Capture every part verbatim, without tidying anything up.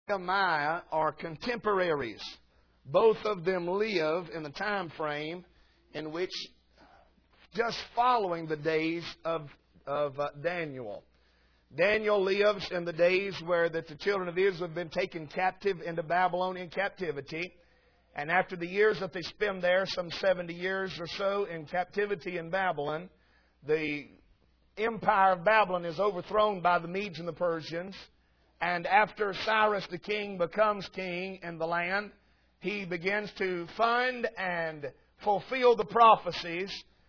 Nehemiah are contemporaries. Both of them live in the time frame in which, just following the days of, of uh, Daniel. Daniel lives in the days where that the children of Israel have been taken captive into Babylonian captivity. And after the years that they spend there, some seventy years or so in captivity in Babylon, the empire of Babylon is overthrown by the Medes and the Persians. And after Cyrus the king becomes king in the land, he begins to fund and fulfill the prophecies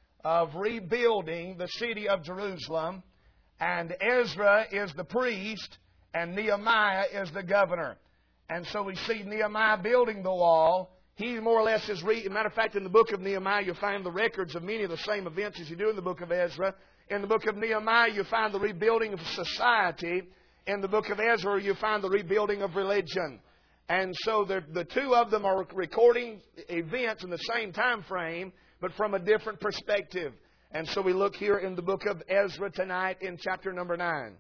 of rebuilding the city of Jerusalem. And Ezra is the priest, and Nehemiah is the governor. And so we see Nehemiah building the wall. He more or less is reading. Matter of fact, in the book of Nehemiah, you'll find the records of many of the same events as you do in the book of Ezra. In the book of Nehemiah, you find the rebuilding of society. In the book of Ezra, you find the rebuilding of religion. And so the, the two of them are recording events in the same time frame, but from a different perspective. And so we look here in the book of Ezra tonight in chapter number nine.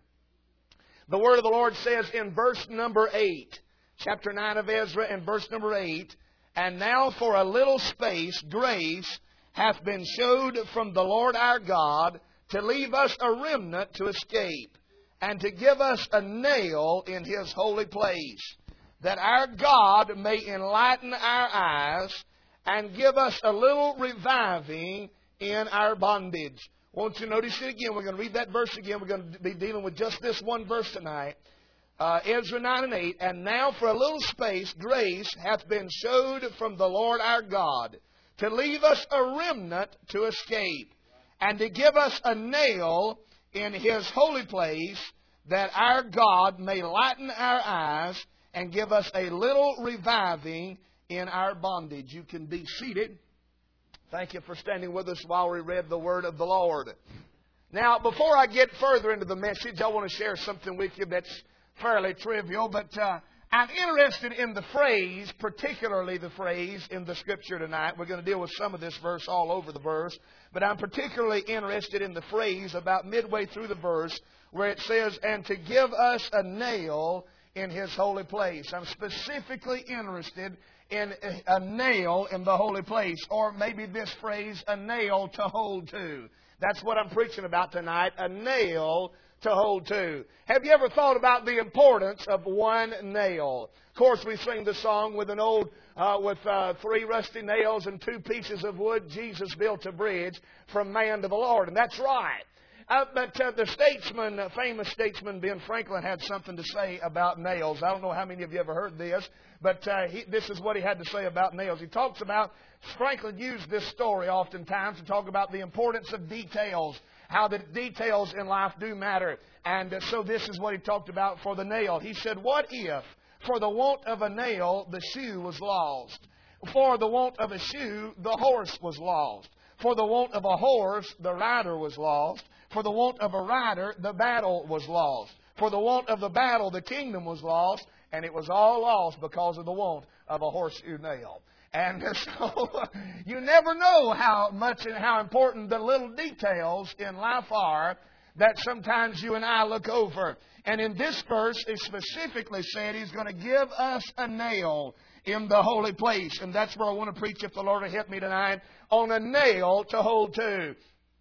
The word of the Lord says in verse number eight, chapter nine of Ezra and verse number eight, "And now for a little space grace hath been showed from the Lord our God to leave us a remnant to escape, and to give us a nail in His holy place, that our God may enlighten our eyes and give us a little reviving in our bondage." Won't you notice it again? We're going to read that verse again. We're going to be dealing with just this one verse tonight. Uh, Ezra nine and eight. "And now for a little space grace hath been showed from the Lord our God, to leave us a remnant to escape, and to give us a nail in His holy place, that our God may lighten our eyes and give us a little reviving in our bondage." You can be seated. Thank you for standing with us while we read the Word of the Lord. Now, before I get further into the message, I want to share something with you that's fairly trivial, but uh, I'm interested in the phrase, particularly the phrase in the Scripture tonight. We're going to deal with some of this verse all over the verse, but I'm particularly interested in the phrase about midway through the verse where it says, "and to give us a nail in His holy place." I'm specifically interested in a nail in the holy place, or maybe this phrase, a nail to hold to. That's what I'm preaching about tonight, a nail to hold to. Have you ever thought about the importance of one nail? Of course, we sing the song with an old, uh, with uh, three rusty nails and two pieces of wood, Jesus built a bridge from man to the Lord. And that's right. Uh, but uh, the statesman, uh, famous statesman Ben Franklin had something to say about nails. I don't know how many of you ever heard this, but uh, he, this is what he had to say about nails. He talks about, Franklin used this story oftentimes to talk about the importance of details, how the details in life do matter. And uh, so this is what he talked about for the nail. He said, "What if, for the want of a nail, the shoe was lost? For the want of a shoe, the horse was lost. For the want of a horse, the rider was lost. For the want of a rider, the battle was lost. For the want of the battle, the kingdom was lost. And it was all lost because of the want of a horseshoe nail." And so you never know how much and how important the little details in life are that sometimes you and I look over. And in this verse, it specifically said He's going to give us a nail in the holy place. And that's where I want to preach, if the Lord will help me tonight, on a nail to hold to.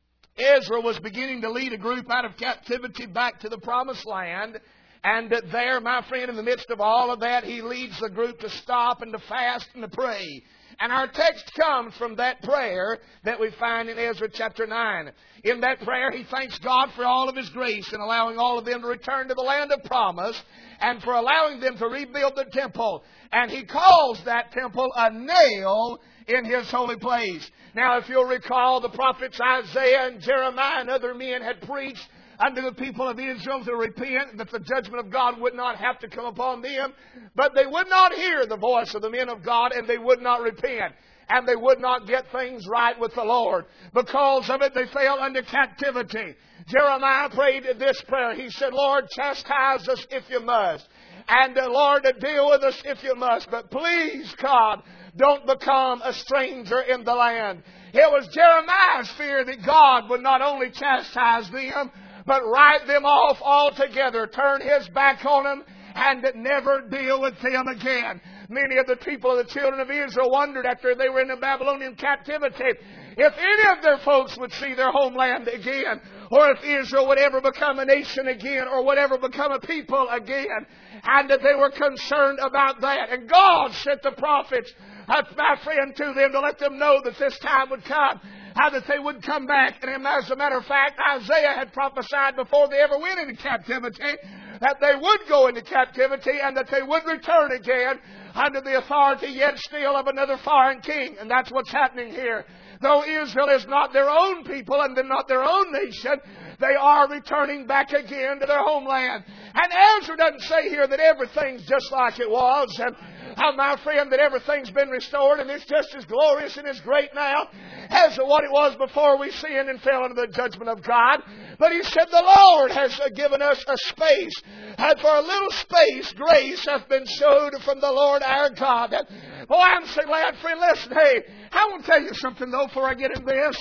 Ezra was beginning to lead a group out of captivity back to the promised land. And there, my friend, in the midst of all of that, he leads the group to stop and to fast and to pray. And our text comes from that prayer that we find in Ezra chapter nine. In that prayer, he thanks God for all of His grace in allowing all of them to return to the land of promise, and for allowing them to rebuild the temple. And he calls that temple a nail in His holy place. Now, if you'll recall, the prophets Isaiah and Jeremiah and other men had preached unto the people of Israel to repent, that the judgment of God would not have to come upon them. But they would not hear the voice of the men of God, and they would not repent. And they would not get things right with the Lord. Because of it, they fell under captivity. Jeremiah prayed this prayer. He said, "Lord, chastise us if you must. And uh, Lord, deal with us if you must. But please, God, don't become a stranger in the land." It was Jeremiah's fear that God would not only chastise them, but write them off altogether, turn His back on them, and never deal with them again. Many of the people of the children of Israel wondered after they were in the Babylonian captivity if any of their folks would see their homeland again, or if Israel would ever become a nation again, or would ever become a people again. And that they were concerned about that. And God sent the prophets, uh, my friend, to them to let them know that this time would come, how that they would come back. And as a matter of fact, Isaiah had prophesied before they ever went into captivity that they would go into captivity and that they would return again under the authority yet still of another foreign king. And that's what's happening here. Though Israel is not their own people and they're not their own nation, they are returning back again to their homeland. And Ezra doesn't say here that everything's just like it was. And how, my friend, that everything's been restored and it's just as glorious and as great now as what it was before we sinned and fell into the judgment of God. But he said the Lord has given us a space. And for a little space, grace hath been showed from the Lord our God. Oh, I'm so glad, friend. Listen, hey, I want to tell you something, though, before I get into this.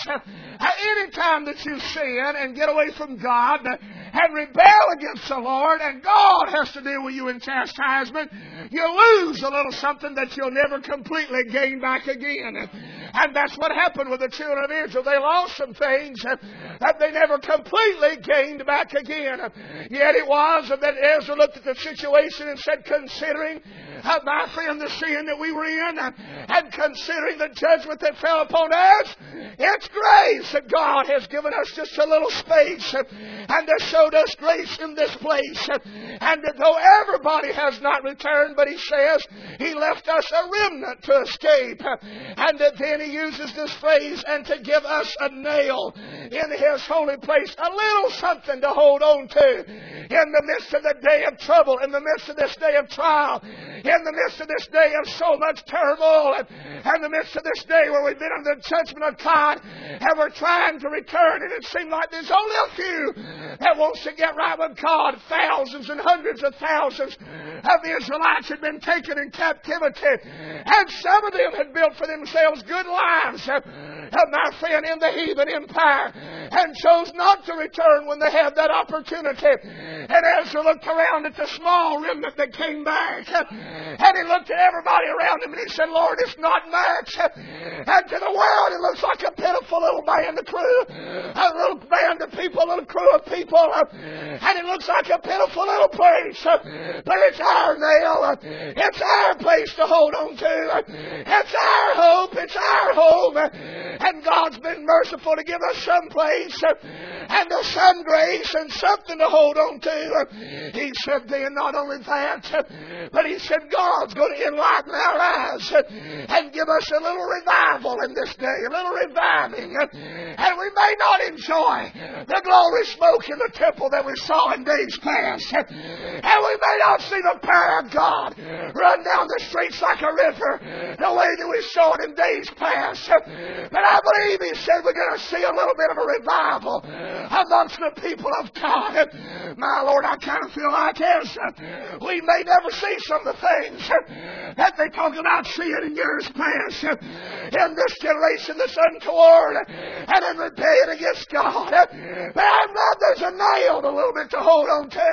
Any time that you sin and get away from God and rebel against the Lord, and God has to deal with you in chastisement, you lose a little something that you'll never completely gain back again. And that's what happened with the children of Israel. They lost some things that they never completely gained back again. Yet it was that Ezra looked at the situation and said, considering, uh, my friend, the sin that we were in, and considering the judgment that fell upon us, it's grace that God has given us just a little space and has showed us grace in this place. And that though everybody has not returned, but he says he left us a remnant to escape. And that then he uses this phrase, and to give us a nail in his holy place, a little something to hold on to in the midst of the day of trouble, in the midst of this day of trial, in the midst of this day of so much turmoil, and in the midst of this day where we've been under the judgment of God, and we're trying to return, and it seems like there's only a few that wants to get right with God. Thousands and hundreds of thousands of the Israelites had been taken in captivity, and some of them had built for themselves good lives, uh, my friend, in the heathen empire, and chose not to return when they had that opportunity. And Ezra looked around at the small remnant that came back, and he looked at everybody around him, and he said, Lord, it's not much. And to the world, it looks like a pitiful little band of crew, a little band of people, a little crew of people, and it looks like a pitiful little place. But it's our nail. It's our place to hold on to. It's our hope. It's our home. And God's been merciful to give us some place and some grace and something to hold on to. He said then, not only that, but he said God's going to enlighten our eyes and give us a little revival in this day, a little reviving. And we may not enjoy the glory smoke in the temple that we saw in days past. And we may not see the power of God run down the streets like a river the way that we saw it in days past. But I believe he said we're going to see a little bit of a revival amongst the people of God. My Lord, I kind of feel like this. We may never see some of the things that they talk about seeing in years past in this generation that's untoward and in rebellion against God. But I'm glad there's a nail a little bit to hold on to.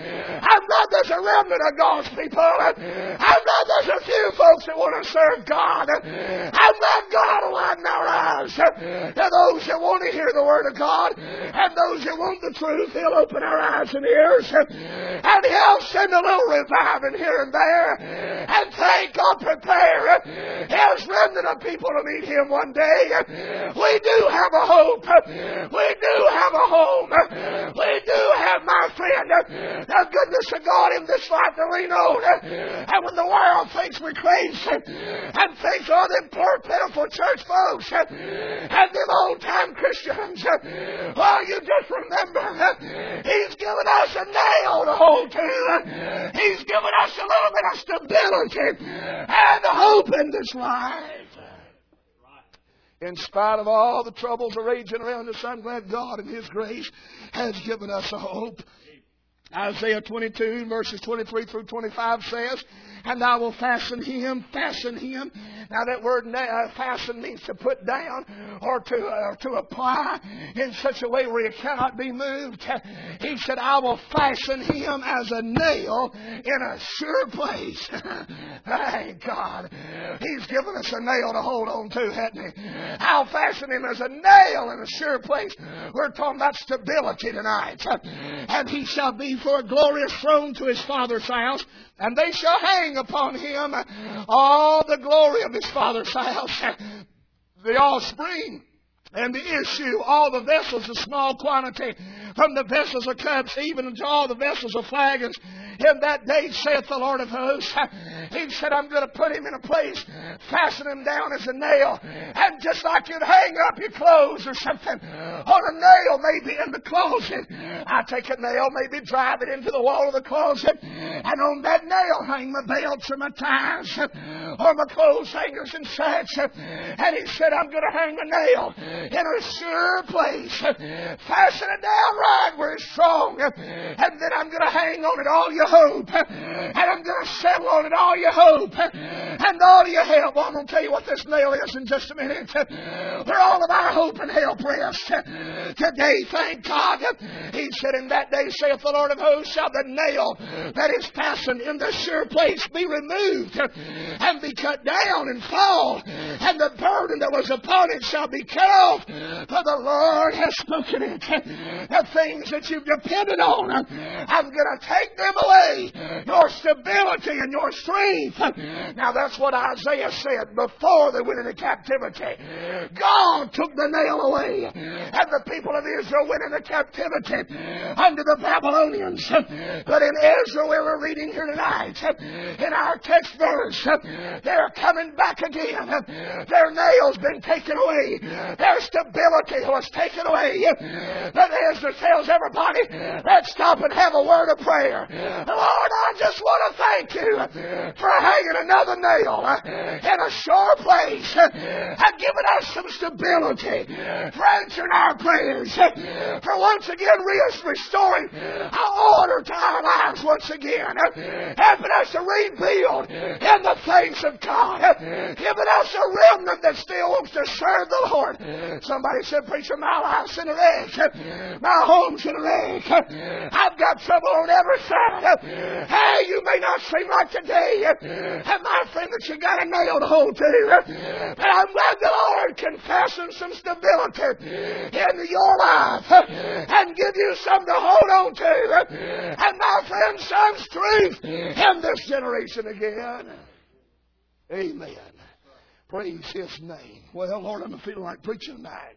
I'm glad there's a remnant of God's people. I'm glad there's a few folks that want to serve God. I'm glad God will lighten our eyes to those that want to hear the Word of God, and those that want the truth. He'll open our eyes and ears, and He'll send a little reviving here and there, and thank God prepare His remnant of people to meet Him one day. We do have a hope. We do have a home. We do have, my friend, the goodness of God in this life to lean on. And when the world thinks we're crazy and thinks, oh, them poor, pitiful church folks and them old-time Christians, well, you just remember He's given us a nail to hold to. He's given us a little bit of stability and hope in this life. In spite of all the troubles raging around us, I'm glad God in His grace has given us a hope. Isaiah twenty-two, verses twenty-three through twenty-five says, and I will fasten him, fasten him. Now that word uh, fasten means to put down or to, uh, to apply in such a way where he cannot be moved. He said, I will fasten him as a nail in a sure place. Thank God. He's given us a nail to hold on to, hasn't he? I'll fasten him as a nail in a sure place. We're talking about stability tonight. And he shall be for a glorious throne to his father's house, and they shall hang upon him all the glory of his father's house. The offspring and the issue, all the vessels of small quantity, from the vessels of cups even unto all the vessels of flagons. In that day, saith the Lord of hosts, he said, I'm going to put him in a place, fasten him down as a nail, and just like you'd hang up your clothes or something on a nail, maybe in the closet. I take a nail, maybe drive it into the wall of the closet, and on that nail hang my belts or my ties or my clothes hangers and such. And he said, I'm going to hang a nail in a sure place, fasten it down right where it's strong, and then I'm going to hang on it all your hope, and I'm going to settle on it all your hope and all your help. Well, I'm going to tell you what this nail is in just a minute. Where all of our hope and help rest today, thank God. He said, in that day, saith the Lord of hosts, shall the nail that is fastened in the sure place be removed and be cut down and fall, and the burden that was upon it shall be cut off, for the Lord has spoken it. The things that you've depended on, I'm going to take them away. Your stability and your strength. Now that's what Isaiah said before they went into captivity. God took the nail away, and the people of Israel went into captivity under the Babylonians. But in Israel, we were reading here tonight, in our text verse, they're coming back again. Their nail's been taken away. Their stability was taken away. But Ezra tells everybody, let's stop and have a word of prayer. Lord, I just want to thank you for hanging another nail in a sure place and giving us some stability, for answering our prayers, for once again restoring our order to our lives once again, helping us to rebuild in the things of God, giving us a remnant that still wants to serve the Lord. Somebody said, preacher, my life's in a wreck. My home's in a wreck. I've got trouble on every side. Hey, you may not seem like today, and my friend, that you got a nail to hold to, but I'm glad the Lord can fasten some stability into your life and give you something to hold on to, and my friend, some strength in this generation again. Amen. Praise His name. Well, Lord, I'm feeling like preaching tonight.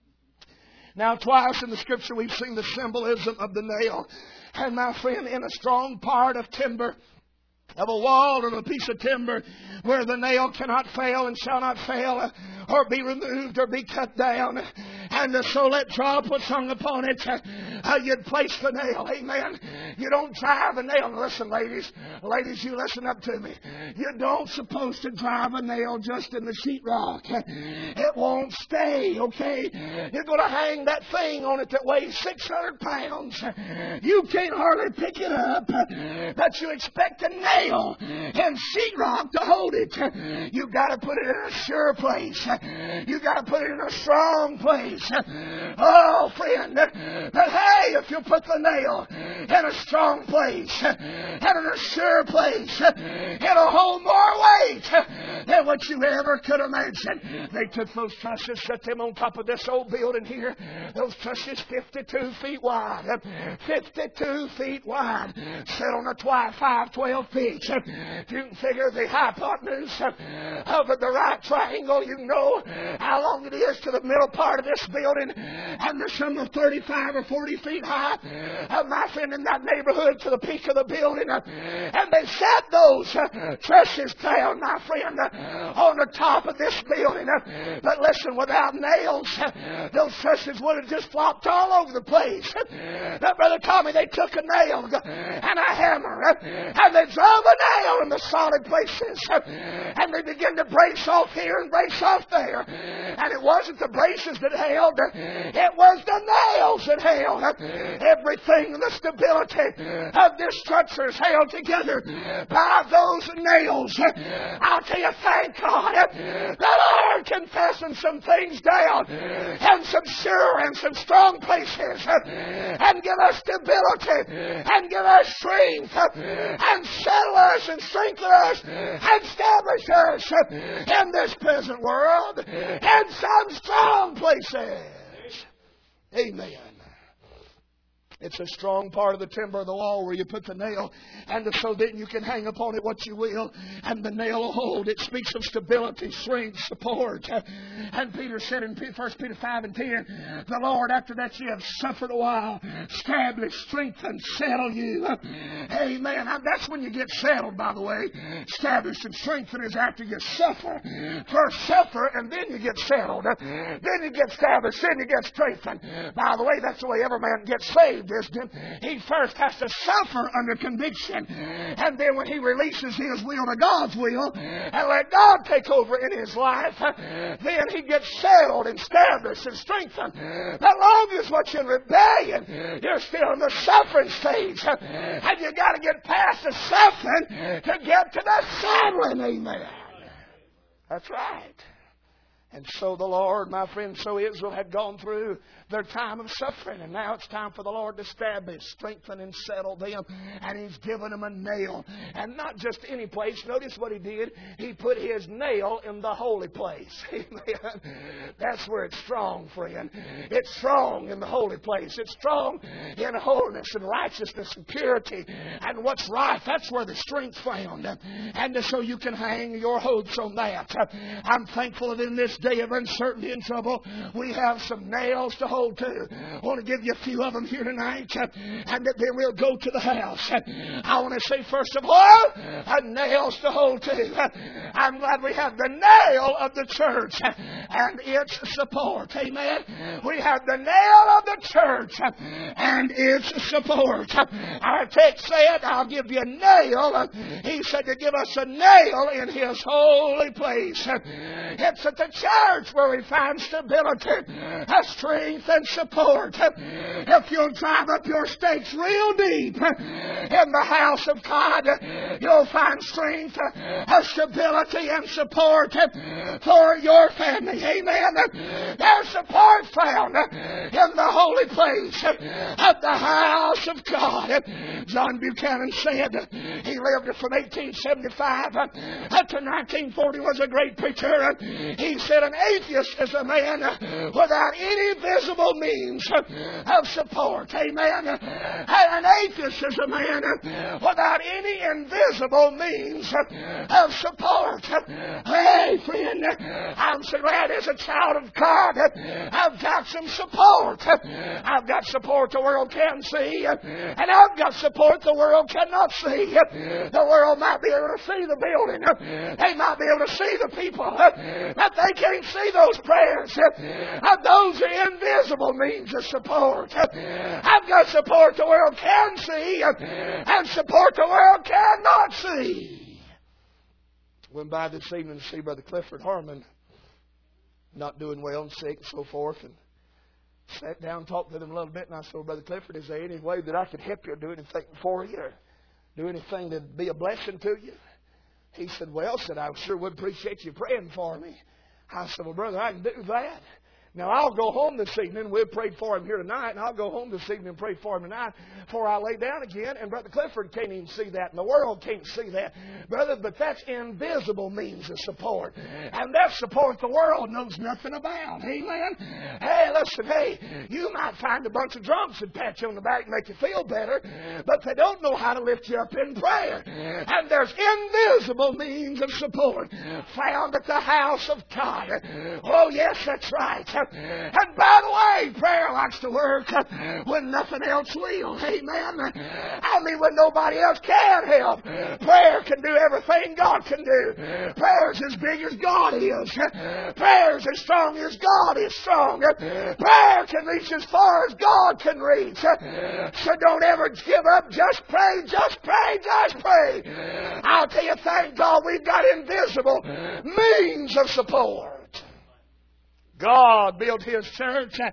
Now, twice in the Scripture we've seen the symbolism of the nail. And my friend, in a strong part of timber, of a wall or a piece of timber, where the nail cannot fail and shall not fail, or be removed or be cut down, and the solet drop was hung upon it, uh, you'd place the nail. Amen. You don't drive a nail. Listen, ladies, ladies, you listen up to me. You don't supposed to drive a nail just in the sheetrock. It won't stay, okay? You're going to hang that thing on it that weighs six hundred pounds. You can't hardly pick it up, but you expect a nail and sheetrock to hold it. You've got to put it in a sure place. You've got to put it in a strong place. Oh, friend, but hey, if you put the nail in a strong place and in a sure place, it'll hold more weight than what you ever could imagine. They took those trusses, set them on top of this old building here. Those trusses fifty-two feet wide. fifty-two feet wide. Set on a twi- five, twelve feet. If you can figure the hypotenuse of the right triangle, you know how long it is to the middle part of this building. And there's some of thirty-five or forty feet high. Uh, my friend, in that neighborhood to the peak of the building. Uh, and they set those uh, trusses down, my friend, uh, on the top of this building. Uh, but listen, without nails, uh, those trusses would have just flopped all over the place. Uh, but Brother Tommy, they took a nail and a hammer, uh, and they drove a nail in the solid places. Uh, and they began to brace off here and brace off there. And it wasn't the braces that held, uh, it was the nails that held. Uh, Everything, the stability of this structure is held together by those nails. I'll tell you, thank God, the Lord can fasten some things down and some sure and some strong places and give us stability and give us strength and settle us and strengthen us and establish us in this present world in some strong places. Amen. It's a strong part of the timber of the wall where you put the nail, and so then you can hang upon it what you will, and the nail will hold. It speaks of stability, strength, support. And Peter said in First Peter five and ten, the Lord, after that you have suffered a while, establish, strengthen, settle you. Amen. That's when you get settled, by the way. Established and strengthened is after you suffer. First suffer, and then you get settled. Then you get established, then you get strengthened. By the way, that's the way every man gets saved. He first has to suffer under conviction, and then when he releases his will to God's will and let God take over in his life, then he gets settled and established and strengthened. As long as what's in rebellion, you're still in the suffering stage, and you got to get past the suffering to get to the settling. Amen. That's right. And so the Lord, my friend, so Israel had gone through their time of suffering. And now it's time for the Lord to establish, strengthen, and settle them. And He's given them a nail. And not just any place. Notice what He did. He put His nail in the holy place. Amen. That's where it's strong, friend. It's strong in the holy place. It's strong in holiness and righteousness and purity. And what's right, that's where the strength's found. And so you can hang your hopes on that. I'm thankful that in this day of uncertainty and trouble, we have some nails to hold to. I want to give you a few of them here tonight, and then we'll go to the house. I want to say, first of all, nails to hold to. I'm glad we have the nail of the church and its support. Amen. We have the nail of the church and its support. Our text said, I'll give you a nail. He said to give us a nail in His holy place. It's at the church where we find stability, strength, and support. If you'll drive up your stakes real deep in the house of God, you'll find strength, stability, and support for your family. Amen. There's support found in the holy place of the house of God. John Buchanan said he lived from eighteen seventy-five to nineteen forty, was a great preacher. He said an atheist is a man without any visible means of support. Amen. An atheist is a man without any invisible means of support. Hey, friend, I'm so glad as a child of God I've got some support. I've got support the world can see, and I've got support the world cannot see. The world might be able to see the building. They might be able to see the people, but they can't see those prayers. Those are invisible means of support. I've got support the world can see and support the world cannot see. Went by this evening to see Brother Clifford Harmon, not doing well and sick and so forth, and sat down and talked to him a little bit, and I said, Brother Clifford, is there any way that I could help you or do anything for you or do anything to be a blessing to you? He said, well, said, I sure would appreciate you praying for me. I said, well, brother, I can do that. Now, I'll go home this evening. We've prayed for him here tonight, and I'll go home this evening and pray for him tonight before I lay down again. And Brother Clifford can't even see that, and the world can't see that, brother, but that's invisible means of support. And that support the world knows nothing about. Amen? Hey, listen, hey, you might find a bunch of drunks that pat you on the back and make you feel better, but they don't know how to lift you up in prayer. And there's invisible means of support found at the house of God. Oh, yes, that's right. And by the way, prayer likes to work when nothing else will. Amen. I mean, when nobody else can help. Prayer can do everything God can do. Prayer's as big as God is. Prayer's as strong as God is strong. Prayer can reach as far as God can reach. So don't ever give up. Just pray, just pray, just pray. I'll tell you, thank God we've got invisible means of support. God built His church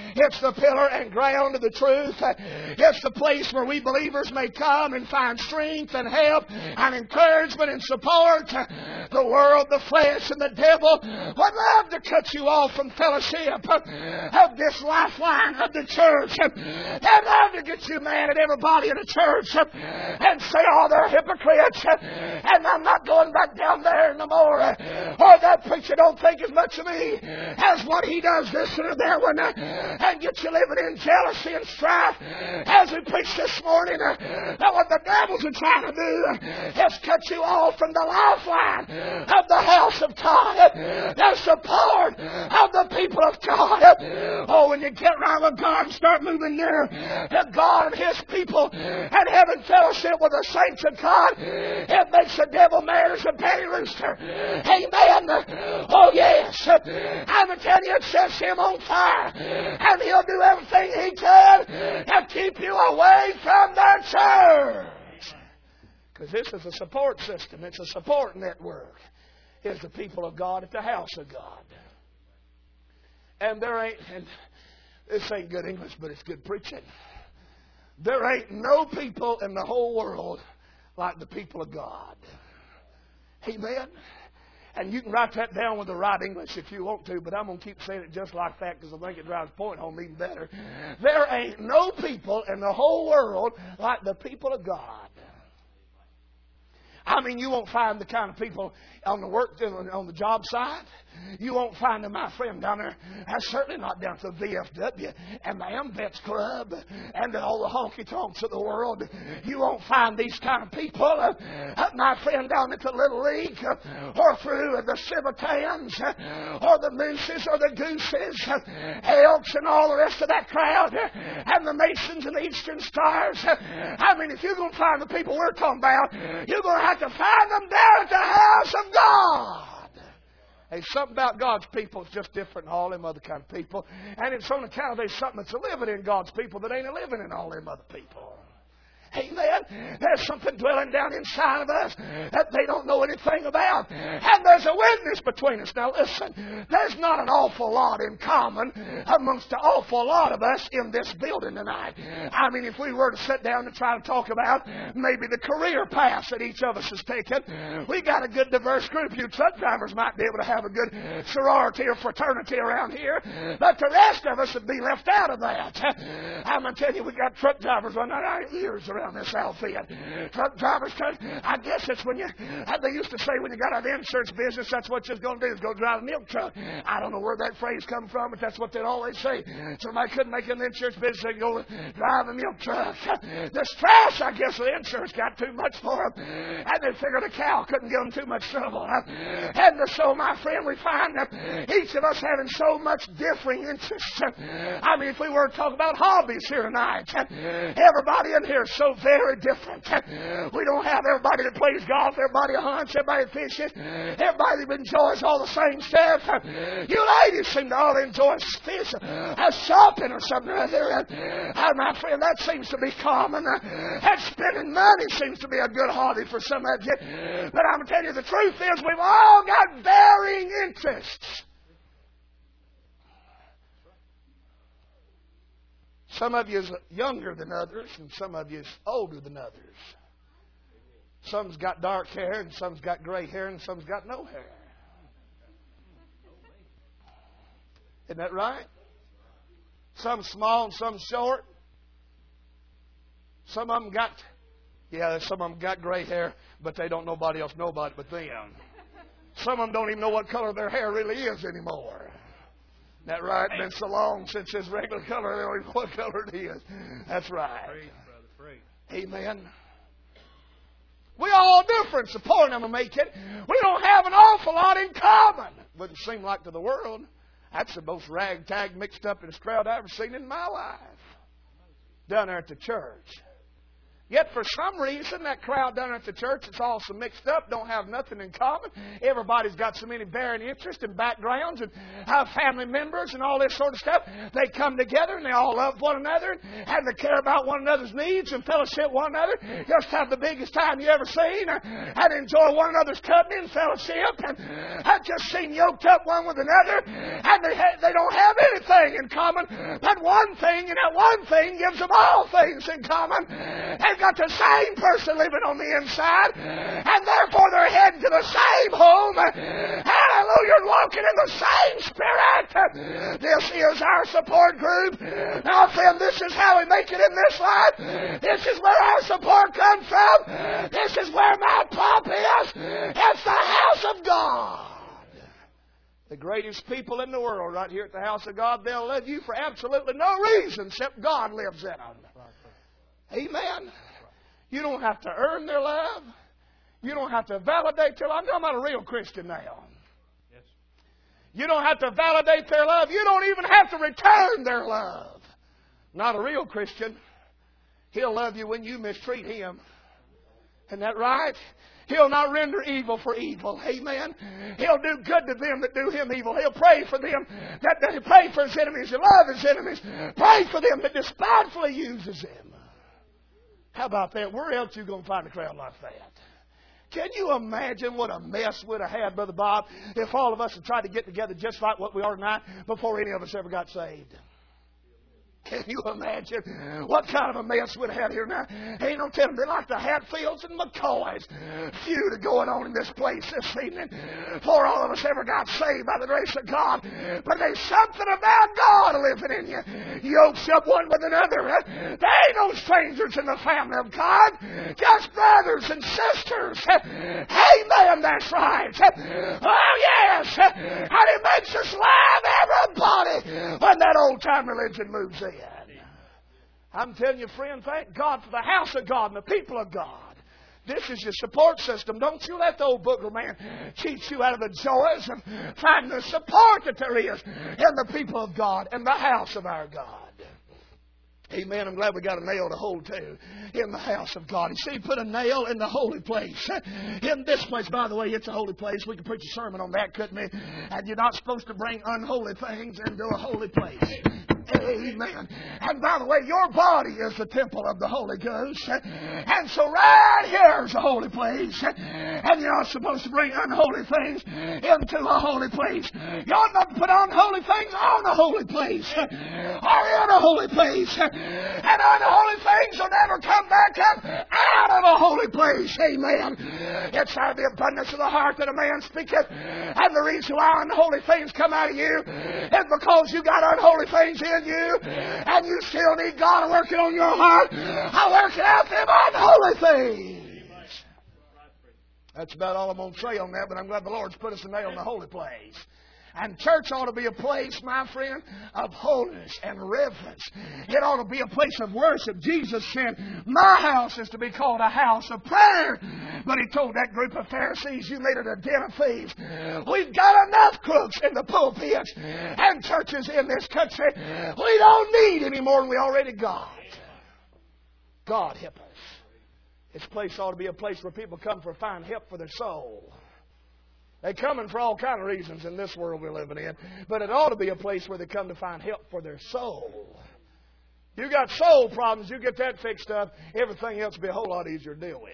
It's the pillar and ground of the truth. It's the place where we believers may come and find strength and help and encouragement and support. The world, the flesh, and the devil would love to cut you off from fellowship of this lifeline of the church. They'd love to get you mad at everybody in the church and say, oh, they're hypocrites, and I'm not going back down there no more. Or that preacher don't think as much of me as what he does this or that one, and get you living in jealousy and strife. As we preached this morning, that what the devils are trying to do is cut you off from the lifeline of the house of God, the support of the people of God. Oh, when you get right with God and start moving near to God and His people and having fellowship with the saints of God, it makes the devil mad as a penny rooster. Amen. Oh, yes. I'm telling you, it sets him on fire. And he'll do everything he can to keep you away from the church. Because this is a support system. It's a support network. It's the people of God at the house of God. And there ain't, and this ain't good English, but it's good preaching. There ain't no people in the whole world like the people of God. Amen. And you can write that down with the right English if you want to, but I'm going to keep saying it just like that because I think it drives the point home even better. There ain't no people in the whole world like the people of God. I mean, you won't find the kind of people on the work, on the job site. You won't find them, my friend, down there. That's certainly not down to the V F W and the AmVets Club and all the honky-tonks of the world. You won't find these kind of people, uh, uh, my friend, down at the Little League uh, or through the Civitans uh, or the Mooses or the Gooses, uh, Elks and all the rest of that crowd uh, and the Masons and the Eastern Stars. Uh, I mean, if you're going to find the people we're talking about, you're going to have to find them down at the house of God. There's something about God's people that's just different than all them other kind of people. And it's on account of there's something that's a living in God's people that ain't a living in all them other people. Amen. There's something dwelling down inside of us that they don't know anything about. And there's a witness between us. Now listen, there's not an awful lot in common amongst an awful lot of us in this building tonight. I mean, if we were to sit down and try to talk about maybe the career paths that each of us has taken, we got a good diverse group. You truck drivers might be able to have a good sorority or fraternity around here, but the rest of us would be left out of that. I'm going to tell you, we got truck drivers running our ears around around this outfit. Truck drivers, I guess it's when you, they used to say when you got out of the insurance business, that's what you're going to do, is go drive a milk truck. I don't know where that phrase come from, but that's what they'd always say. Somebody couldn't make it in the insurance business, they'd go drive a milk truck. The stress, I guess, of the insurance got too much for them, and they figured a cow couldn't give them too much trouble. And so, my friend, we find that each of us having so much differing interests. I mean, if we were to talk about hobbies here tonight, everybody in here is so very different. We don't have everybody that plays golf, everybody hunts, everybody fishes, everybody that enjoys all the same stuff. You ladies seem to all enjoy fish, uh, shopping or something or other. Uh, my friend, that seems to be common. Uh, and spending money seems to be a good hobby for some of you. But I'm telling you, the truth is we've all got varying interests. Some of you is younger than others, and some of you is older than others. Some's got dark hair, and some's got gray hair, and some's got no hair. Isn't that right? Some small and some short. Some of them got, yeah, some of them got gray hair, but they don't nobody else know about it but them. Some of them don't even know what color their hair really is anymore. Isn't that right? It's been so long since his regular color, they don't even know what color it is. That's right. Praise, brother, praise. Amen. We all different. The point I'm making, we don't have an awful lot in common. Wouldn't seem like to the world. That's the most ragtag mixed up in this crowd I've ever seen in my life. Down there at the church. Yet for some reason, that crowd down at the church, it's all so mixed up, don't have nothing in common. Everybody's got so many varying interests and backgrounds and have family members and all this sort of stuff. They come together and they all love one another and they care about one another's needs and fellowship one another. Just have the biggest time you ever seen and enjoy one another's company and fellowship and have just seen yoked up one with another. And they, ha- they don't have anything in common but one thing, and that one thing gives them all things in common. And got the same person living on the inside, and therefore they're heading to the same home. Hallelujah, and walking in the same spirit. This is our support group. Now, friend, this is how we make it in this life. This is where our support comes from. This is where my pop is. It's the house of God. The greatest people in the world right here at the house of God, they'll love you for absolutely no reason except God lives in them. Amen. You don't have to earn their love. You don't have to validate their love. I'm talking about a real Christian now. Yes. You don't have to validate their love. You don't even have to return their love. Not a real Christian. He'll love you when you mistreat him. Isn't that right? He'll not render evil for evil. Amen. He'll do good to them that do him evil. He'll pray for them that, that pray for his enemies and love his enemies. Pray for them that despitefully uses them. How about that? Where else are you going to find a crowd like that? Can you imagine what a mess we'd have had, Brother Bob, if all of us had tried to get together just like what we are tonight before any of us ever got saved? Can you imagine what kind of a mess we'd have here now? Ain't no telling. They're like the Hatfields and McCoys feud going on in this place this evening. Before all of us ever got saved by the grace of God. But there's something about God living in you. Yokes up one with another. There ain't no strangers in the family of God. Just brothers and sisters. Amen, that's right. Oh, yes. And it makes us love everybody when that old-time religion moves in. I'm telling you, friend, thank God for the house of God and the people of God. This is your support system. Don't you let the old booger man cheat you out of the joys of finding the support that there is in the people of God and the house of our God. Amen. I'm glad we got a nail to hold to in the house of God. You see, put a nail in the holy place. In this place, by the way, it's a holy place. We could preach a sermon on that, couldn't we? And you're not supposed to bring unholy things into a holy place. Amen. And by the way, your body is the temple of the Holy Ghost. And so right here is a holy place. And you're not supposed to bring unholy things into a holy place. You ought not to put unholy things on a holy place. Or in a holy place. And unholy things will never come back up out of a holy place. Amen. It's out of the abundance of the heart that a man speaketh. And the reason why unholy things come out of you is because you got unholy things in you, and you still need God working on your heart. I work out them unholy things. That's about all I'm going to say on that, but I'm glad the Lord's put us a nail in the holy place. And church ought to be a place, my friend, of holiness and reverence. It ought to be a place of worship. Jesus said, my house is to be called a house of prayer. But He told that group of Pharisees, you made it a den of thieves. We've got enough crooks in the pulpits and churches in this country. We don't need any more than we already got. God help us. This place ought to be a place where people come for find help for their soul. They're coming for all kinds of reasons in this world we're living in. But it ought to be a place where they come to find help for their soul. You got soul problems, you get that fixed up, everything else will be a whole lot easier to deal with.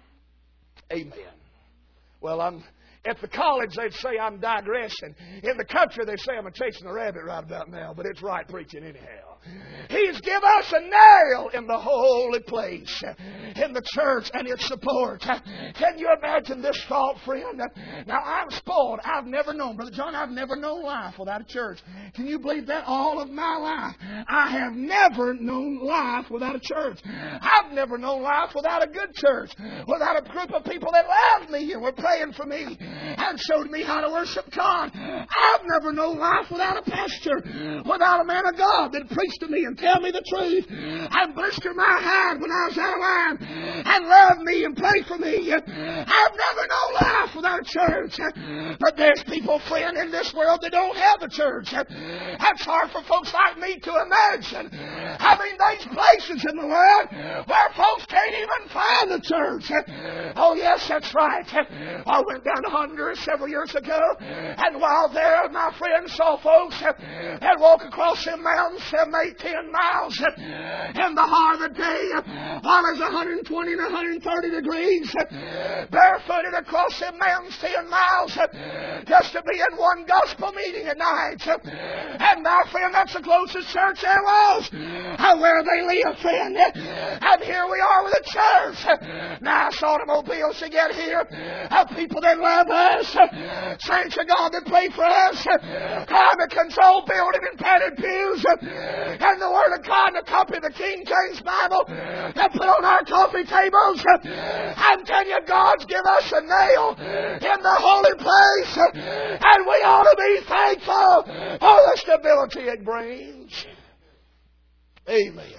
Amen. Well, I'm at the college, they'd say I'm digressing. In the country, they say I'm chasing a rabbit right about now, but it's right preaching anyhow. He's given us a nail in the holy place, in the church and its support. Can you imagine this thought, friend? Now, I'm spoiled. I've never known, Brother John, I've never known life without a church. Can you believe that? All of my life, I have never known life without a church. I've never known life without a good church, without a group of people that loved me and were praying for me and showed me how to worship God. I've never known life without a pastor, without a man of God that preached to me and tell me the truth and blister my hide when I was out of line and love me and pray for me. I've never known life without a church. But there's people, friend, in this world that don't have a church. That's hard for folks like me to imagine. I mean, there's places in the world where folks can't even find a church. Oh, yes, that's right. I went down to Honduras several years ago, and while there, my friend saw folks that walk across them mountains seven, eight, ten miles in the heart of the day, while there's one hundred twenty and one hundred thirty degrees, barefooted across them mountains ten miles, just to be in one gospel meeting at night. And my friend, that's the closest church there was where they live, friend. And here we are with a church. Nice automobiles to get here. People that love us. Saints of God that pray for us. Climate control building and padded pews. And the Word of God, the copy of the King James Bible that put on our coffee tables. I'm telling you, God's give us a nail in the holy place. And we ought to be thankful for the stability it brings. Amen.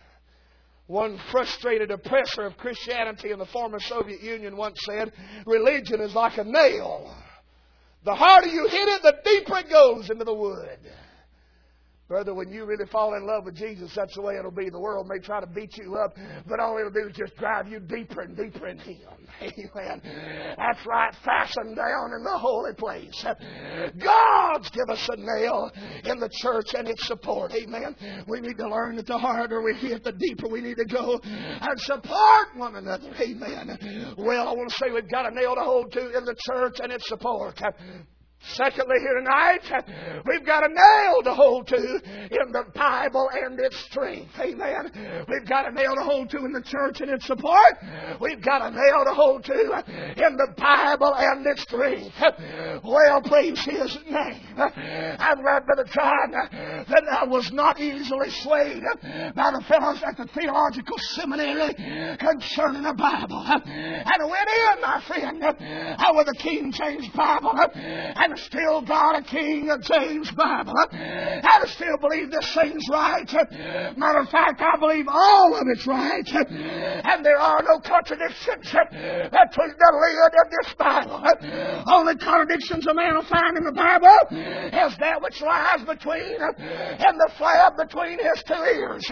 One frustrated oppressor of Christianity in the former Soviet Union once said, religion is like a nail. The harder you hit it, the deeper it goes into the wood. Brother, when you really fall in love with Jesus, that's the way it'll be. The world may try to beat you up, but all it'll do is just drive you deeper and deeper in Him. Amen. That's right, fastened down in the holy place. God's give us a nail in the church and its support. Amen. We need to learn that the harder we hit, the deeper we need to go and support one another. Amen. Well, I want to say we've got a nail to hold to in the church and its support. Secondly, here tonight, we've got a nail to hold to in the Bible and its strength. Amen. We've got a nail to hold to in the church and its support. We've got a nail to hold to in the Bible and its strength. Well, praise His name. I'm glad, Brother John, that I was not easily swayed by the fellows at the Theological Seminary concerning the Bible. And I went in, my friend, with the King James Bible, and still got a King James Bible. I still believe this thing's right. Matter of fact, I believe all of it's right. And there are no contradictions between the lid of this Bible. Only contradictions a man will find in the Bible is that which lies between in the flab between his two ears.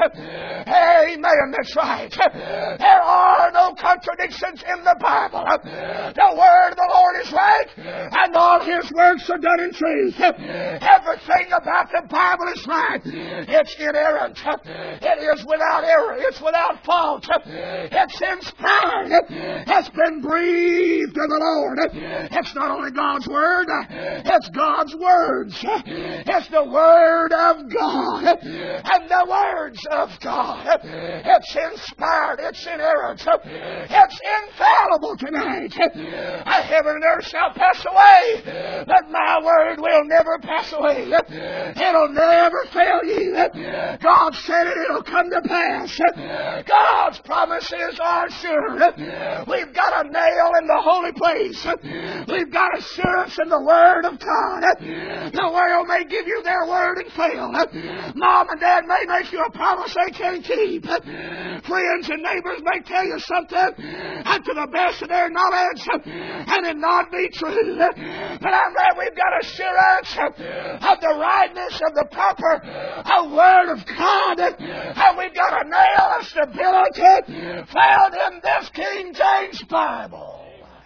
Amen, that's right. There are no contradictions in the Bible. The Word of the Lord is right, and all His words are done in truth. Everything about the Bible is right. It's inerrant. It is without error. It's without fault. It's inspired. It's been breathed of the Lord. It's not only God's Word, it's God's words. It's the Word of God. And the words of God. It's inspired. It's inerrant. It's infallible tonight. Heaven and earth shall pass away, but my word will never pass away. It'll never fail you. God said it, it'll come to pass. God's promises are sure. We've got a nail in the holy place. We've got assurance in the Word of God. The world may give you their word and fail. Mom and Dad may make you a promise they can't keep. Friends and neighbors may tell you something and to the best of their knowledge and it not be true. But I'm glad we've got assurance of the rightness of the proper Word of God. And we've got a nail of stability found in this King James Bible.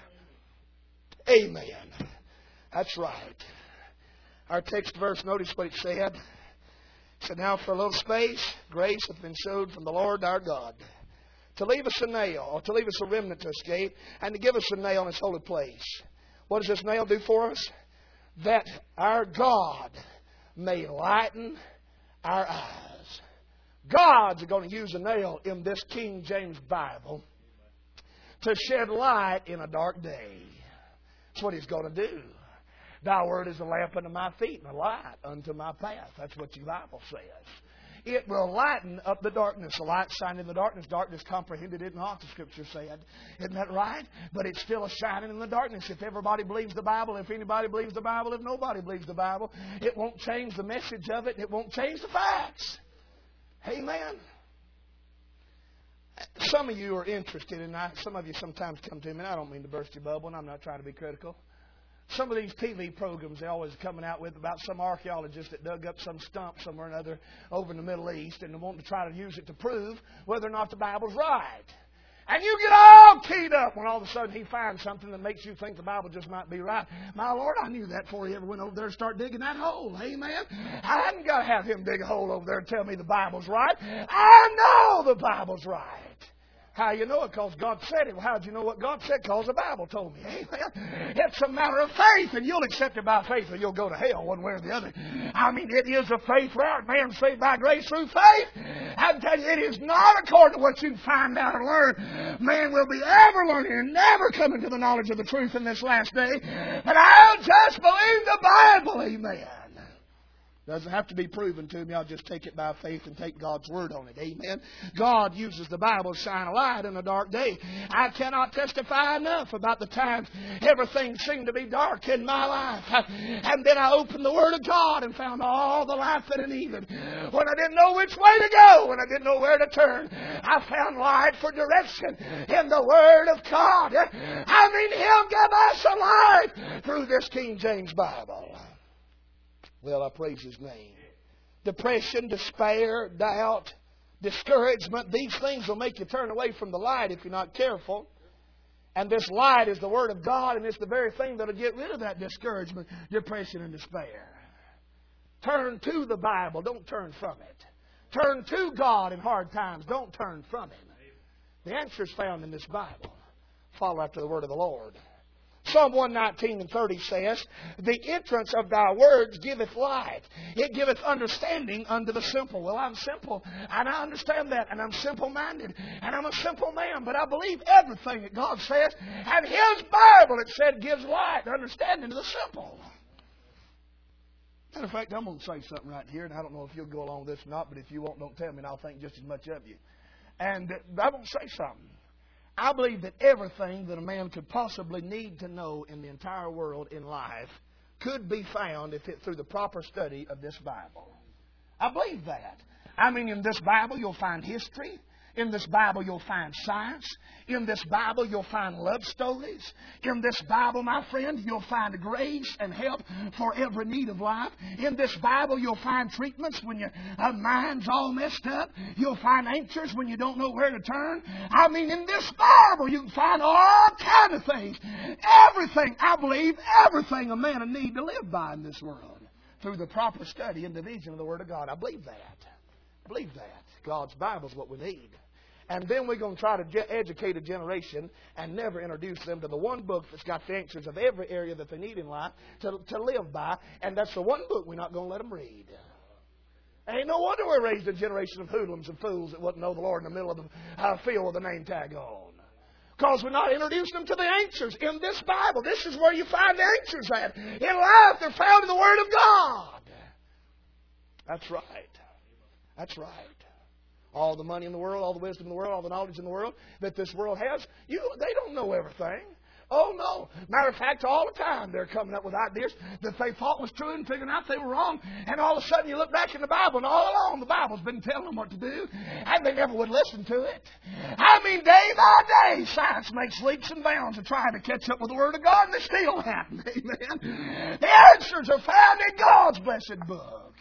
Amen. That's right. Our text verse, notice what it said. It said, now for a little space, grace hath been showed from the Lord our God, to leave us a nail, or to leave us a remnant to escape, and to give us a nail in His holy place. What does this nail do for us? That our God may lighten our eyes. God's going to use a nail in this King James Bible to shed light in a dark day. That's what He's going to do. Thy word is a lamp unto my feet and a light unto my path. That's what your Bible says. It will lighten up the darkness. The light shined in the darkness. Darkness comprehended it not, the Scripture said. Isn't that right? But it's still a shining in the darkness. If everybody believes the Bible, if anybody believes the Bible, if nobody believes the Bible, it won't change the message of it. It won't change the facts. Amen. Some of you are interested, and I, some of you sometimes come to me, and I don't mean to burst your bubble, and I'm not trying to be critical. some of these T V programs they're always coming out with about some archaeologist that dug up some stump somewhere or another over in the Middle East and they want to try to use it to prove whether or not the Bible's right. And you get all keyed up when all of a sudden he finds something that makes you think the Bible just might be right. My Lord, I knew that before he ever went over there and started digging that hole. Amen. I hadn't got to have him dig a hole over there and tell me the Bible's right. I know the Bible's right. How you know it? Because God said it. Well, how did you know what God said? Because the Bible told me. Amen. It's a matter of faith, and you'll accept it by faith or you'll go to hell one way or the other. I mean, it is a faith route. Man saved by grace through faith. I tell you, it is not according to what you find out or learn. Man will be ever learning and never coming to the knowledge of the truth in this last day. But I'll just believe the Bible. Amen. Doesn't have to be proven to me. I'll just take it by faith and take God's word on it. Amen. God uses the Bible to shine a light in a dark day. I cannot testify enough about the times everything seemed to be dark in my life. And then I opened the Word of God and found all the life that I needed. When I didn't know which way to go, when I didn't know where to turn, I found light for direction in the Word of God. I mean, He'll give us a light through this King James Bible. Well, I praise His name. Depression, despair, doubt, discouragement, these things will make you turn away from the light if you're not careful. And this light is the Word of God, and it's the very thing that will get rid of that discouragement, depression, and despair. Turn to the Bible. Don't turn from it. Turn to God in hard times. Don't turn from Him. The answer is found in this Bible. Follow after the Word of the Lord. Psalm one nineteen and thirty says, the entrance of thy words giveth light. It giveth understanding unto the simple. Well, I'm simple, and I understand that, and I'm simple-minded, and I'm a simple man, but I believe everything that God says, and His Bible, it said, gives light and understanding to the simple. Matter of fact, I'm going to say something right here, and I don't know if you'll go along with this or not, but if you won't, don't tell me, and I'll think just as much of you. And I'm going to say something. I believe that everything that a man could possibly need to know in the entire world in life could be found if it through the proper study of this Bible. I believe that. I mean, in this Bible you'll find history. In this Bible you'll find science. In this Bible you'll find love stories. In this Bible, my friend, you'll find grace and help for every need of life. In this Bible you'll find treatments when your uh, mind's all messed up. You'll find answers when you don't know where to turn. I mean, in this Bible you can find all kinds of things. Everything, I believe, everything a man will need to live by in this world through the proper study and division of the Word of God. I believe that. I believe that. God's Bible is what we need. And then we're going to try to ge- educate a generation and never introduce them to the one book that's got the answers of every area that they need in life to, to live by. And that's the one book we're not going to let them read. Ain't no wonder we raised a generation of hoodlums and fools that wouldn't know the Lord in the middle of the uh, field with a name tag on. Because we're not introducing them to the answers in this Bible. This is where you find the answers at. In life, they're found in the Word of God. That's right. That's right. All the money in the world, all the wisdom in the world, all the knowledge in the world that this world has, you they don't know everything. Oh, no. Matter of fact, all the time they're coming up with ideas that they thought was true and figuring out they were wrong. And all of a sudden you look back in the Bible, and all along the Bible's been telling them what to do, and they never would listen to it. I mean, day by day, science makes leaps and bounds of trying to catch up with the Word of God, and they still haven't. Amen. The answers are found in God's blessed book.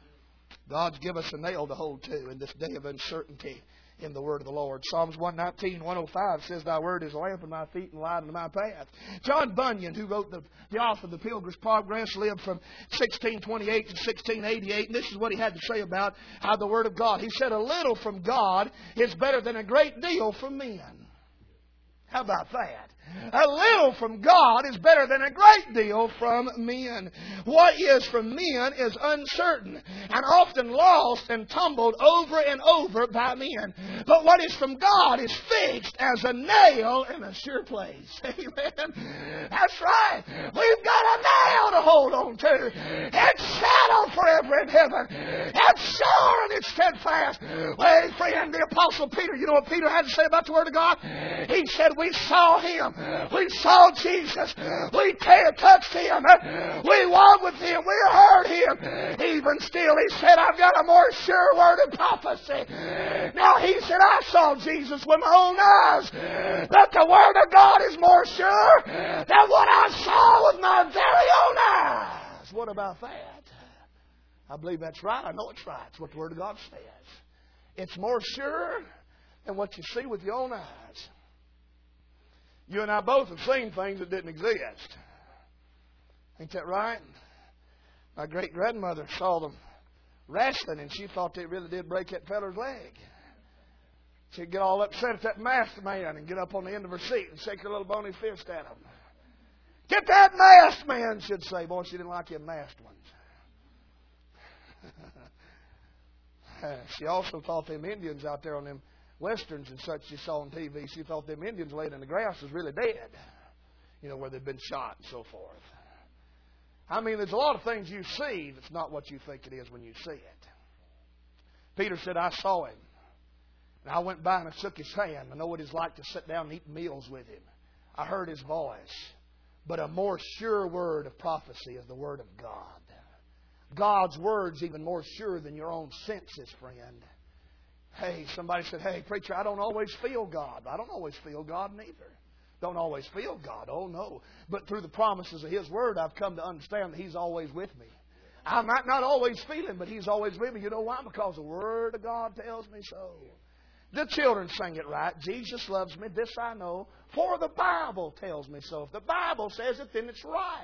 God's given us a nail to hold to in this day of uncertainty in the Word of the Lord. Psalms one nineteen, one oh five says, Thy Word is a lamp unto my feet and a light unto my path. John Bunyan, who wrote the, the author of the Pilgrim's Progress, lived from sixteen twenty-eight to sixteen eighty-eight. And this is what he had to say about how the Word of God. He said, a little from God is better than a great deal from men. How about that? A little from God is better than a great deal from men. What is from men is uncertain and often lost and tumbled over and over by men. But what is from God is fixed as a nail in a sure place. Amen. That's right. We've got a nail to to hold on to. It's settled forever in heaven. It's sure and it's steadfast. Well, friend, the Apostle Peter, you know what Peter had to say about the Word of God? He said, we saw Him. We saw Jesus. We touched Him. We walked with Him. We heard Him. Even still, he said, I've got a more sure word of prophecy. Now, he said, I saw Jesus with my own eyes. But the Word of God is more sure than what I saw with my very own eyes. What about that? I believe that's right. I know it's right. It's what the Word of God says. It's more sure than what you see with your own eyes. You and I both have seen things that didn't exist. Ain't that right? My great-grandmother saw them wrestling, and she thought they really did break that feller's leg. She'd get all upset at that masked man and get up on the end of her seat and shake her little bony fist at him. Get that masked man, she'd say. Boy, she didn't like them masked ones. She also thought them Indians out there on them westerns and such she saw on T V, she thought them Indians laying in the grass was really dead. You know, where they'd been shot and so forth. I mean, there's a lot of things you see that's not what you think it is when you see it. Peter said, I saw Him. And I went by and I shook His hand. I know what it's like to sit down and eat meals with Him. I heard His voice. But a more sure word of prophecy is the Word of God. God's Word's even more sure than your own senses, friend. Hey, somebody said, hey, preacher, I don't always feel God. I don't always feel God neither. Don't always feel God. Oh, no. But through the promises of His Word, I've come to understand that He's always with me. I might not always feel Him, but He's always with me. You know why? Because the Word of God tells me so. The children sing it right. Jesus loves me, this I know, for the Bible tells me so. If the Bible says it, then it's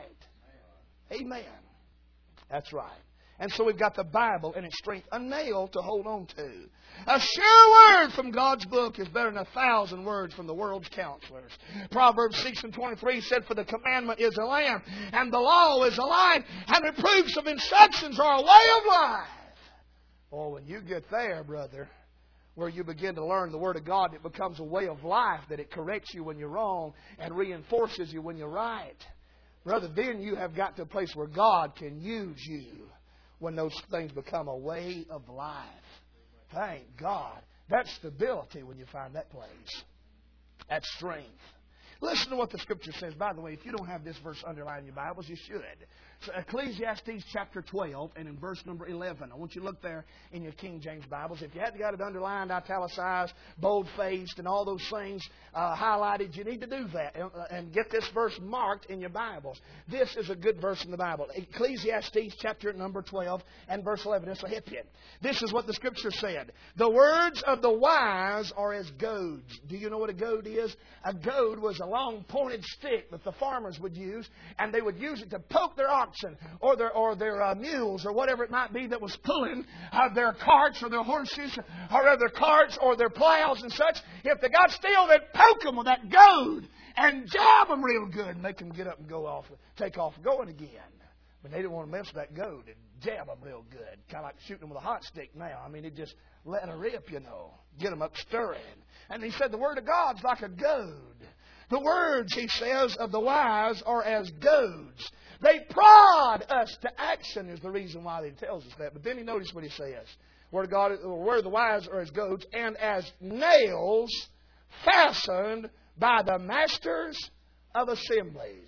right. Amen. That's right. And so we've got the Bible and its strength, a nail to hold on to. A sure word from God's book is better than a thousand words from the world's counselors. Proverbs six and twenty-three said, for the commandment is a lamp, and the law is a light, and reproofs of instructions are a way of life. Oh, when you get there, brother, where you begin to learn the Word of God, it becomes a way of life that it corrects you when you're wrong and reinforces you when you're right. Brother, then you have got to a place where God can use you when those things become a way of life. Thank God. That's stability when you find that place. That's strength. Listen to what the Scripture says. By the way, if you don't have this verse underlined in your Bibles, you should. So Ecclesiastes chapter twelve and in verse number eleven. I want you to look there in your King James Bibles. If you hadn't got it underlined, italicized, bold-faced, and all those things uh, highlighted, you need to do that and, uh, and get this verse marked in your Bibles. This is a good verse in the Bible. Ecclesiastes chapter number twelve and verse eleven. This will hit you. This is what the Scripture said. The words of the wise are as goads. Do you know what a goad is? A goad was a long pointed stick that the farmers would use, and they would use it to poke their oxen or their or their uh, mules or whatever it might be that was pulling uh, their carts or their horses or their carts or their plows and such. If they got still, they'd poke them with that goad and jab them real good and make them get up and go off, take off going again. But they didn't want to mess with that goad and jab them real good, kind of like shooting them with a hot stick now. I mean, it just let her rip, you know, get them up stirring. And he said the Word of God's like a goad. The words, he says, of the wise are as goads. They prod us to action is the reason why he tells us that. But then he notice what he says. Word of God, word of the wise are as goads and as nails fastened by the masters of assemblies.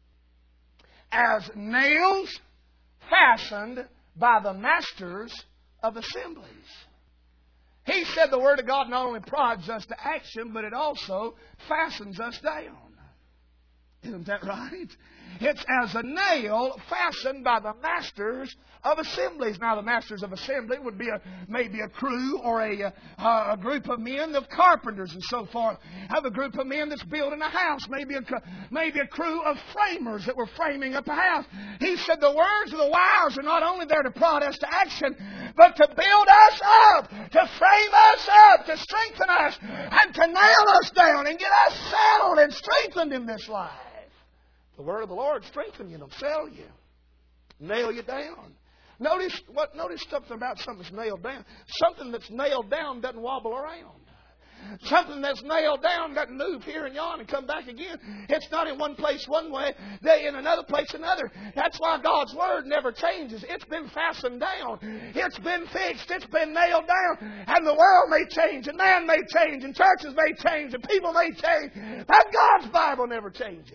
As nails fastened by the masters of assemblies. He said the Word of God not only prods us to action, but it also fastens us down. Isn't that right? It's as a nail fastened by the masters of assemblies. Now, the masters of assembly would be a, maybe a crew or a, a, a group of men of carpenters and so forth. Have a group of men that's building a house. Maybe a, maybe a crew of framers that were framing up a house. He said the words of the wise are not only there to prod us to action, but to build us up, to frame us up, to strengthen us, and to nail us down and get us settled and strengthened in this life. The Word of the Lord strengthen you, it'll settle you, nail you down. Notice what? Notice something about something that's nailed down. Something that's nailed down doesn't wobble around. Something that's nailed down doesn't move here and yon and come back again. It's not in one place one way, they in another place another. That's why God's Word never changes. It's been fastened down. It's been fixed. It's been nailed down. And the world may change, and man may change, and churches may change, and people may change. But God's Bible never changes.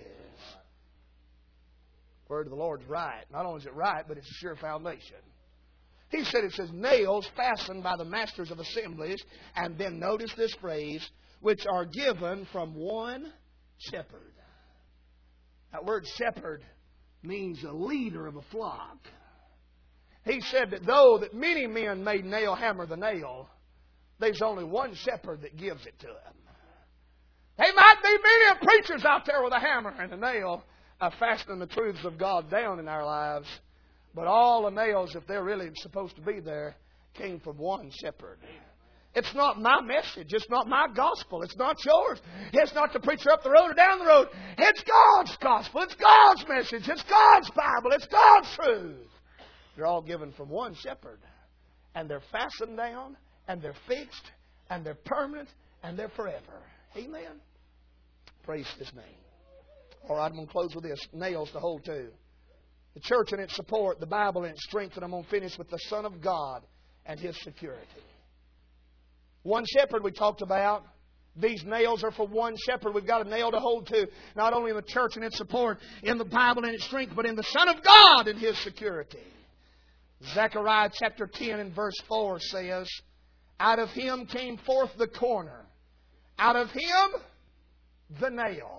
The Word of the Lord's right. Not only is it right, but it's a sure foundation. He said, it says, nails fastened by the masters of assemblies. And then notice this phrase, which are given from one shepherd. That word shepherd means a leader of a flock. He said that though that many men may nail hammer the nail, there's only one shepherd that gives it to them. There might be many preachers out there with a hammer and a nail uh, fastening the truths of God down in our lives. But all the nails, if they're really supposed to be there, came from one shepherd. It's not my message. It's not my gospel. It's not yours. It's not the preacher up the road or down the road. It's God's gospel. It's God's message. It's God's Bible. It's God's truth. They're all given from one shepherd. And they're fastened down, and they're fixed, and they're permanent, and they're forever. Amen. Praise His name. All right, I'm going to close with this. Nails to hold to. The church and its support, the Bible and its strength, and I'm going to finish with the Son of God and His security. One shepherd we talked about. These nails are for one shepherd. We've got a nail to hold to, not only in the church and its support, in the Bible and its strength, but in the Son of God and His security. Zechariah chapter ten and verse four says, out of Him came forth the corner. Out of Him, the nail.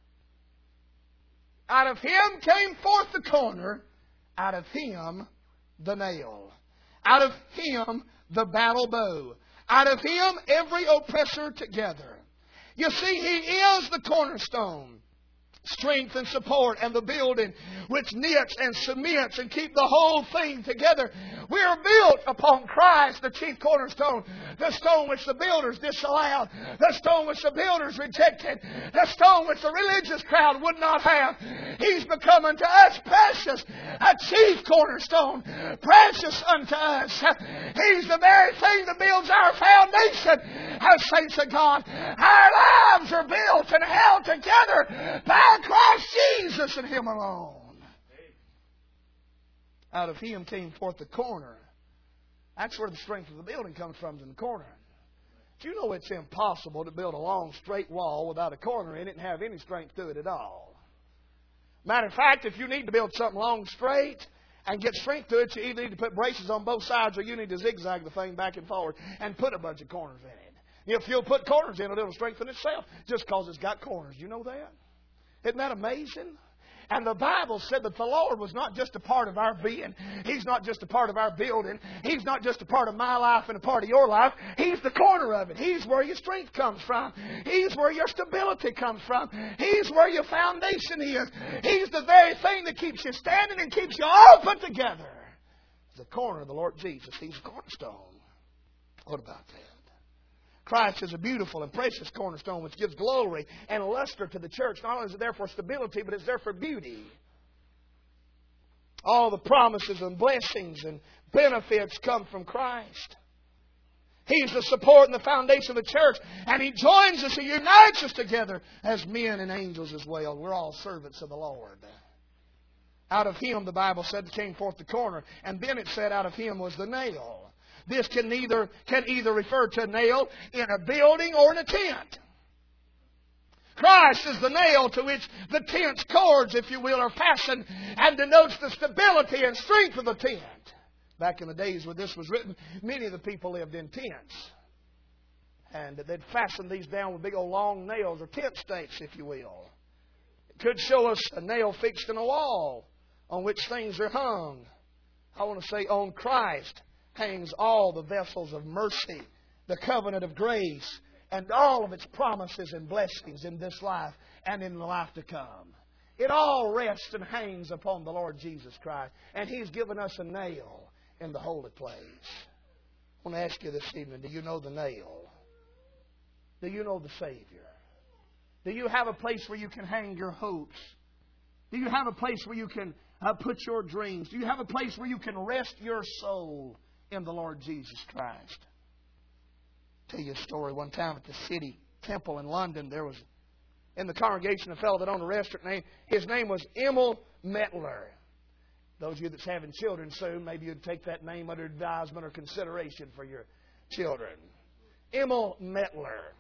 Out of Him came forth the corner. Out of Him, the nail. Out of Him, the battle bow. Out of Him, every oppressor together. You see, He is the cornerstone. Strength and support and the building which knits and cements and keep the whole thing together. We are built upon Christ, the chief cornerstone, the stone which the builders disallowed, the stone which the builders rejected, the stone which the religious crowd would not have. He's become unto us precious, a chief cornerstone, precious unto us. He's the very thing that builds our foundation as saints of God. Our lives are built and held together by Christ Jesus and Him alone. Out of Him came forth the corner. That's where the strength of the building comes from, in the corner. Do you know it's impossible to build a long straight wall without a corner in it and have any strength to it at all? Matter of fact, if you need to build something long straight and get strength to it, you either need to put braces on both sides or you need to zigzag the thing back and forward and put a bunch of corners in it. If you'll put corners in it, it'll strengthen itself just because it's got corners. You know that? Isn't that amazing? And the Bible said that the Lord was not just a part of our being. He's not just a part of our building. He's not just a part of my life and a part of your life. He's the corner of it. He's where your strength comes from. He's where your stability comes from. He's where your foundation is. He's the very thing that keeps you standing and keeps you all put together. The corner of the Lord Jesus. He's the cornerstone. What about that? Christ is a beautiful and precious cornerstone which gives glory and luster to the church. Not only is it there for stability, but it's there for beauty. All the promises and blessings and benefits come from Christ. He's the support and the foundation of the church. And He joins us, He unites us together as men and angels as well. We're all servants of the Lord. Out of Him, the Bible said, came forth the corner. And then it said out of Him was the nail. This can either, can either refer to a nail in a building or in a tent. Christ is the nail to which the tent's cords, if you will, are fastened and denotes the stability and strength of the tent. Back in the days when this was written, many of the people lived in tents. And they'd fasten these down with big old long nails or tent stakes, if you will. It could show us a nail fixed in a wall on which things are hung. I want to say on Christ hangs all the vessels of mercy, the covenant of grace, and all of its promises and blessings in this life and in the life to come. It all rests and hangs upon the Lord Jesus Christ. And He's given us a nail in the holy place. I want to ask you this evening, do you know the nail? Do you know the Savior? Do you have a place where you can hang your hopes? Do you have a place where you can uh, put your dreams? Do you have a place where you can rest your soul in the Lord Jesus Christ? tell you a story. One time at the City Temple in London, there was in the congregation a fellow that owned a restaurant name. His name was Emil Mettler. Those of you that's having children soon, maybe you'd take that name under advisement or consideration for your children. Emil Mettler.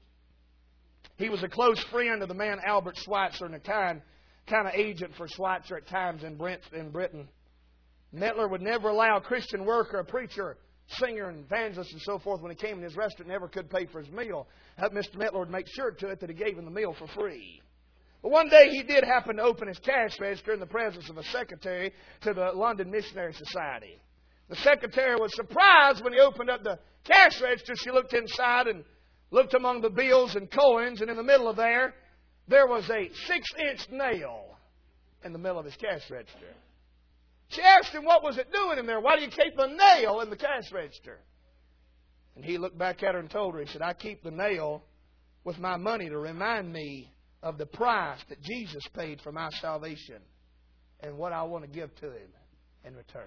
He was a close friend of the man Albert Schweitzer, and a kind, kind of agent for Schweitzer at times in Britain. Mettler would never allow a Christian worker, a preacher, singer, and evangelist, and so forth, when he came in his restaurant, never could pay for his meal. Mister Mettler would make sure to it that he gave him the meal for free. But one day he did happen to open his cash register in the presence of a secretary to the London Missionary Society. The secretary was surprised when he opened up the cash register. She looked inside and looked among the bills and coins, and in the middle of there, there was a six-inch nail in the middle of his cash register. She asked him, what was it doing in there? Why do you keep a nail in the cash register? And he looked back at her and told her, he said, I keep the nail with my money to remind me of the price that Jesus paid for my salvation and what I want to give to Him in return.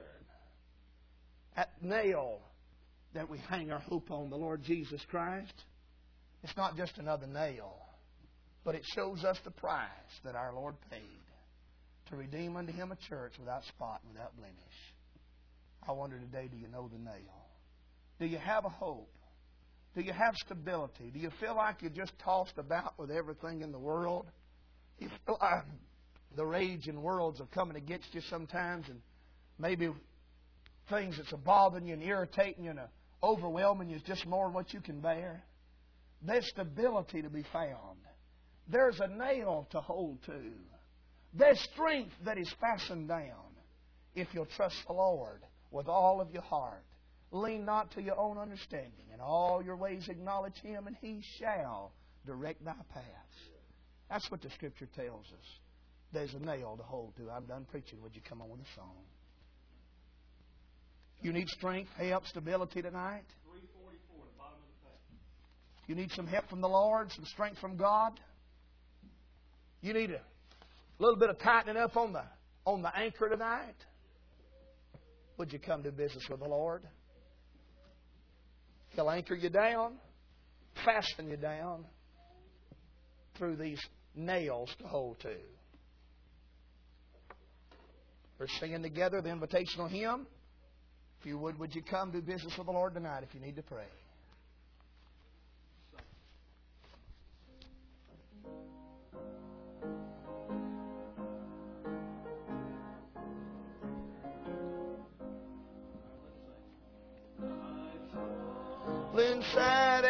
That nail that we hang our hope on, the Lord Jesus Christ, it's not just another nail, but it shows us the price that our Lord paid to redeem unto Him a church without spot and without blemish. I wonder today, do you know the nail? Do you have a hope? Do you have stability? Do you feel like you're just tossed about with everything in the world? Do you feel like the raging worlds are coming against you sometimes, and maybe things that's bothering you and irritating you and overwhelming you is just more than what you can bear? There's stability to be found. There's a nail to hold to. There's strength that is fastened down if you'll trust the Lord with all of your heart. Lean not to your own understanding. In all your ways acknowledge Him, and He shall direct thy paths. That's what the Scripture tells us. There's a nail to hold to. I'm done preaching. Would you come on with a song? You need strength, help, stability tonight? three forty-four, the bottom of the page. You need some help from the Lord, some strength from God? You need a little bit of tightening up on the, on the anchor tonight? Would you come to business with the Lord? He'll anchor you down, fasten you down through these nails to hold to. We're singing together the invitational hymn. If you would, would you come do business with the Lord tonight if you need to pray? Inside